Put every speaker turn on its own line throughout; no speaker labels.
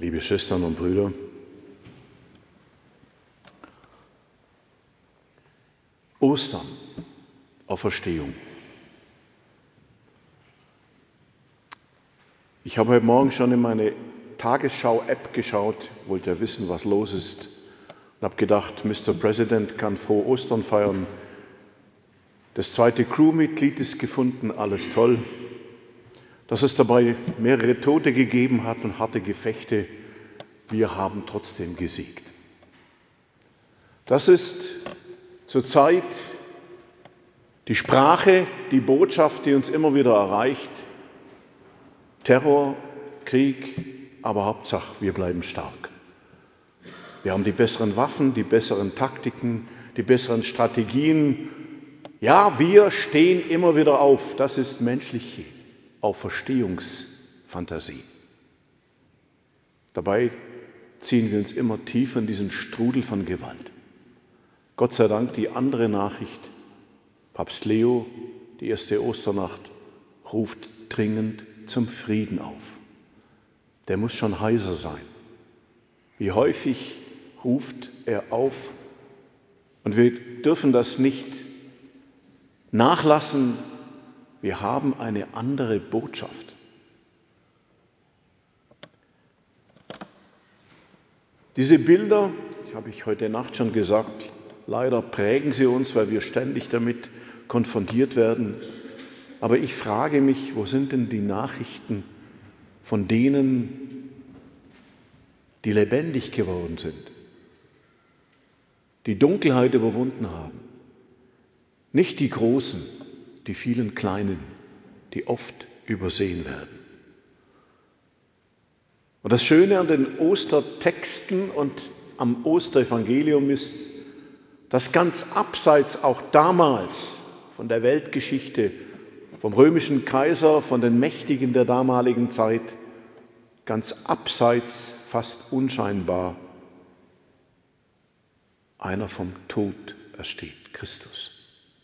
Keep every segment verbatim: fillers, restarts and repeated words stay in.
liebe Schwestern und Brüder, Ostern, Auferstehung. Ich habe heute Morgen schon in meine Tagesschau-App geschaut, wollte ja wissen, was los ist, und habe gedacht, Mister President kann frohe Ostern feiern. Das zweite Crewmitglied ist gefunden, alles toll. Dass es dabei mehrere Tote gegeben hat und harte Gefechte, wir haben trotzdem gesiegt. Das ist zurzeit die Sprache, die Botschaft, die uns immer wieder erreicht. Terror, Krieg, aber Hauptsache, wir bleiben stark. Wir haben die besseren Waffen, die besseren Taktiken, die besseren Strategien. Ja, wir stehen immer wieder auf. Das ist menschliche Auferstehungsfantasie. Dabei ziehen wir uns immer tiefer in diesen Strudel von Gewalt. Gott sei Dank die andere Nachricht. Papst Leo, die erste Osternacht, ruft dringend zum Frieden auf. Der muss schon heiser sein. Wie häufig ruft er auf, und wir dürfen das nicht nachlassen. Wir haben eine andere Botschaft. Diese Bilder, das habe ich heute Nacht schon gesagt, leider prägen sie uns, weil wir ständig damit konfrontiert werden. Aber ich frage mich, wo sind denn die Nachrichten von denen, die lebendig geworden sind, die Dunkelheit überwunden haben? Nicht die Großen, die vielen Kleinen, die oft übersehen werden. Und das Schöne an den Ostertexten und am Osterevangelium ist, dass ganz abseits auch damals von der Weltgeschichte, vom römischen Kaiser, von den Mächtigen der damaligen Zeit, ganz abseits, fast unscheinbar, einer vom Tod ersteht, Christus.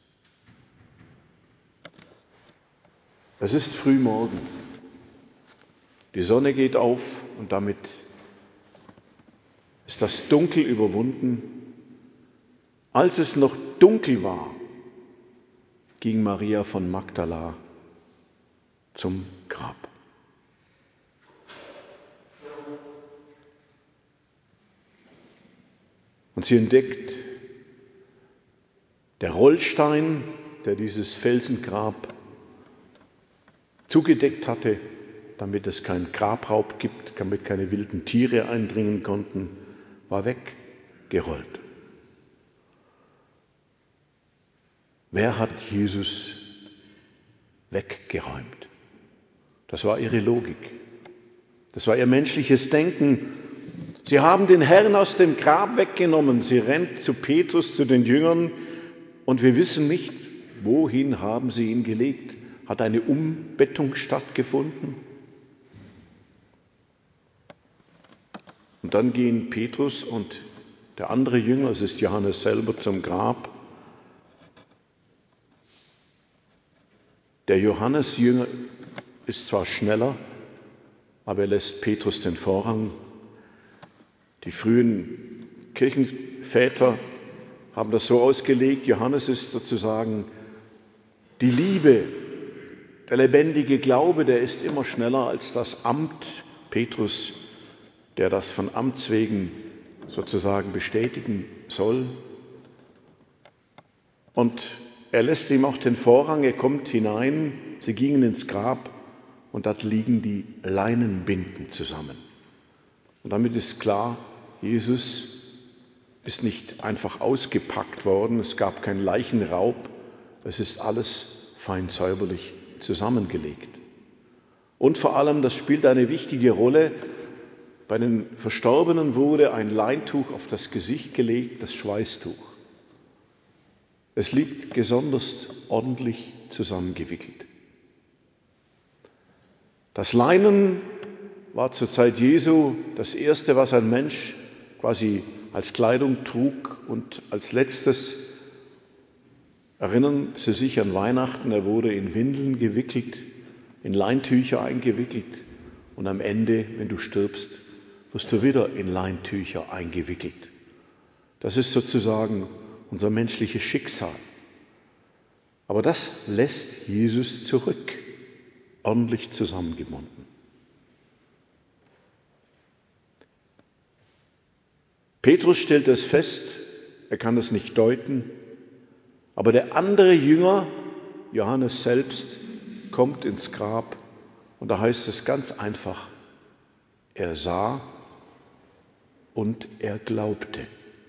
Es ist frühmorgen. Die Sonne geht auf und damit ist das Dunkel überwunden. Als es noch dunkel war, ging Maria von Magdala zum Grab. Und sie entdeckt, der Rollstein, der dieses Felsengrab zugedeckt hatte, damit es keinen Grabraub gibt, damit keine wilden Tiere eindringen konnten, war weggerollt. Wer hat Jesus weggeräumt? Das war ihre Logik. Das war ihr menschliches Denken. Sie haben den Herrn aus dem Grab weggenommen. Sie rennt zu Petrus, zu den Jüngern, und wir wissen nicht, wohin haben sie ihn gelegt. Hat eine Umbettung stattgefunden? Und dann gehen Petrus und der andere Jünger, es ist Johannes selber, zum Grab. Der Johannes-Jünger ist zwar schneller, aber er lässt Petrus den Vorrang. Die frühen Kirchenväter haben das so ausgelegt, Johannes ist sozusagen die Liebe, der lebendige Glaube, der ist immer schneller als das Amt. Petrus, der das von Amts wegen sozusagen bestätigen soll. Und er lässt ihm auch den Vorrang, er kommt hinein, sie gingen ins Grab und dort liegen die Leinenbinden zusammen. Und damit ist klar, Jesus ist nicht einfach ausgepackt worden, es gab keinen Leichenraub, es ist alles fein säuberlich zusammengelegt. Und vor allem, das spielt eine wichtige Rolle, bei den Verstorbenen wurde ein Leintuch auf das Gesicht gelegt, das Schweißtuch. Es liegt besonders ordentlich zusammengewickelt. Das Leinen war zur Zeit Jesu das Erste, was ein Mensch quasi als Kleidung trug, und als letztes erinnern Sie sich an Weihnachten, er wurde in Windeln gewickelt, in Leintücher eingewickelt, und am Ende, wenn du stirbst, wirst du wieder in Leintücher eingewickelt. Das ist sozusagen unser menschliches Schicksal. Aber das lässt Jesus zurück, ordentlich zusammengebunden. Petrus stellt es fest, er kann es nicht deuten, aber der andere Jünger, Johannes selbst, kommt ins Grab und da heißt es ganz einfach, er sah und er glaubte.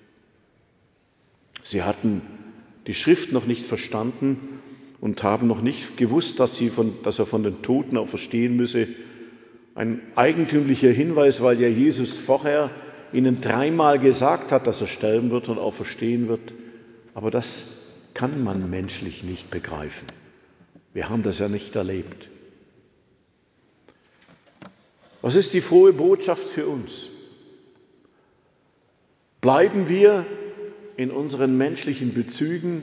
Sie hatten die Schrift noch nicht verstanden und haben noch nicht gewusst, dass, sie von, dass er von den Toten auferstehen müsse. Ein eigentümlicher Hinweis, weil ja Jesus vorher ihnen dreimal gesagt hat, dass er sterben wird und auferstehen wird. Aber das kann man menschlich nicht begreifen. Wir haben das ja nicht erlebt. Was ist die frohe Botschaft für uns? Bleiben wir in unseren menschlichen Bezügen,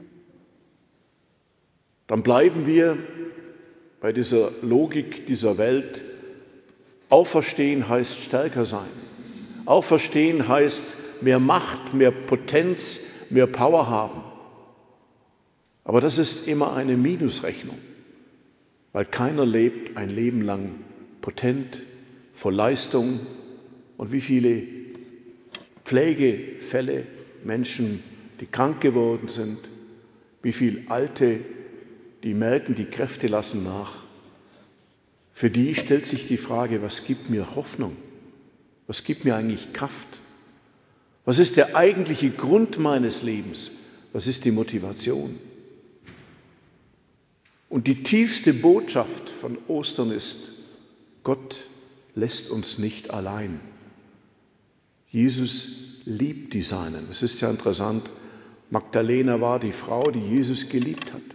dann bleiben wir bei dieser Logik dieser Welt. Auferstehen heißt stärker sein. Auferstehen heißt mehr Macht, mehr Potenz, mehr Power haben. Aber das ist immer eine Minusrechnung, weil keiner lebt ein Leben lang potent, voll Leistung. Und wie viele Pflegefälle, Menschen, die krank geworden sind, wie viele Alte, die merken, die Kräfte lassen nach. Für die stellt sich die Frage, was gibt mir Hoffnung? Was gibt mir eigentlich Kraft? Was ist der eigentliche Grund meines Lebens? Was ist die Motivation? Und die tiefste Botschaft von Ostern ist, Gott lässt uns nicht allein. Jesus liebt die Seinen. Es ist ja interessant, Magdalena war die Frau, die Jesus geliebt hat.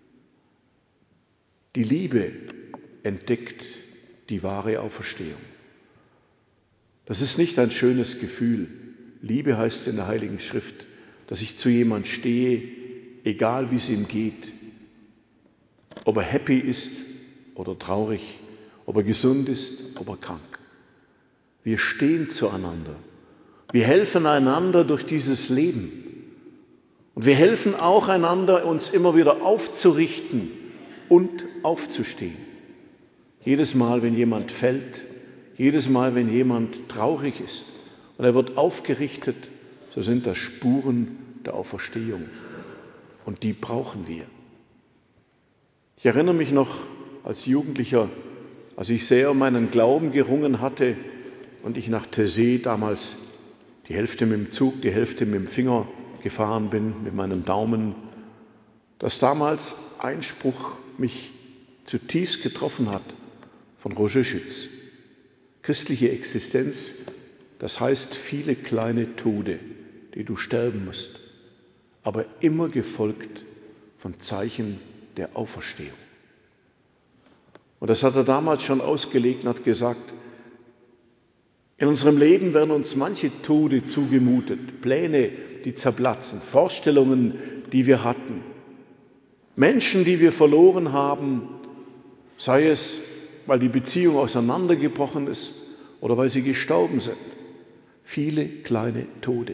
Die Liebe entdeckt die wahre Auferstehung. Das ist nicht ein schönes Gefühl. Liebe heißt in der Heiligen Schrift, dass ich zu jemand stehe, egal wie es ihm geht. Ob er happy ist oder traurig, ob er gesund ist, ob er krank. Wir stehen zueinander. Wir helfen einander durch dieses Leben. Und wir helfen auch einander, uns immer wieder aufzurichten und aufzustehen. Jedes Mal, wenn jemand fällt, jedes Mal, wenn jemand traurig ist und er wird aufgerichtet, so sind das Spuren der Auferstehung. Und die brauchen wir. Ich erinnere mich noch als Jugendlicher, als ich sehr um meinen Glauben gerungen hatte und ich nach Tessé damals die Hälfte mit dem Zug, die Hälfte mit dem Finger gefahren bin, mit meinem Daumen, dass damals ein Spruch mich zutiefst getroffen hat von Roger Schütz. Christliche Existenz, das heißt viele kleine Tode, die du sterben musst, aber immer gefolgt von Zeichen der Auferstehung. Und das hat er damals schon ausgelegt und hat gesagt, in unserem Leben werden uns manche Tode zugemutet, Pläne, die zerplatzen, Vorstellungen, die wir hatten, Menschen, die wir verloren haben, sei es, weil die Beziehung auseinandergebrochen ist oder weil sie gestorben sind. Viele kleine Tode.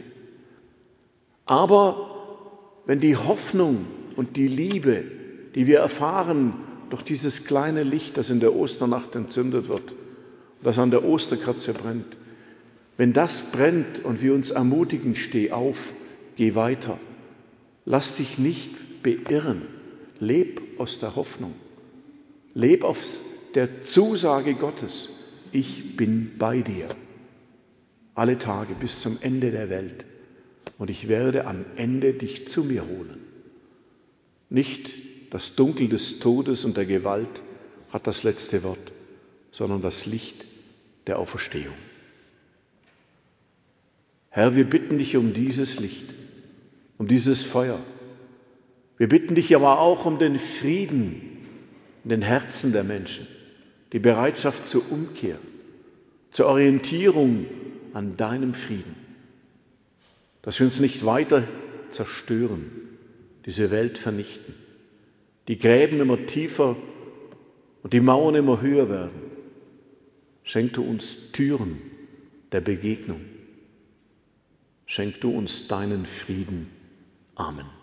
Aber wenn die Hoffnung und die Liebe, die wir erfahren durch dieses kleine Licht, das in der Osternacht entzündet wird, das an der Osterkerze brennt, wenn das brennt und wir uns ermutigen, steh auf, geh weiter, lass dich nicht beirren, leb aus der Hoffnung, leb aus der Zusage Gottes, ich bin bei dir, alle Tage bis zum Ende der Welt und ich werde am Ende dich zu mir holen. Nicht das Dunkel des Todes und der Gewalt hat das letzte Wort, sondern das Licht der Auferstehung. Herr, wir bitten dich um dieses Licht, um dieses Feuer. Wir bitten dich aber auch um den Frieden in den Herzen der Menschen, die Bereitschaft zur Umkehr, zur Orientierung an deinem Frieden, dass wir uns nicht weiter zerstören, diese Welt vernichten, die Gräben immer tiefer und die Mauern immer höher werden. Schenk du uns Türen der Begegnung. Schenk du uns deinen Frieden. Amen.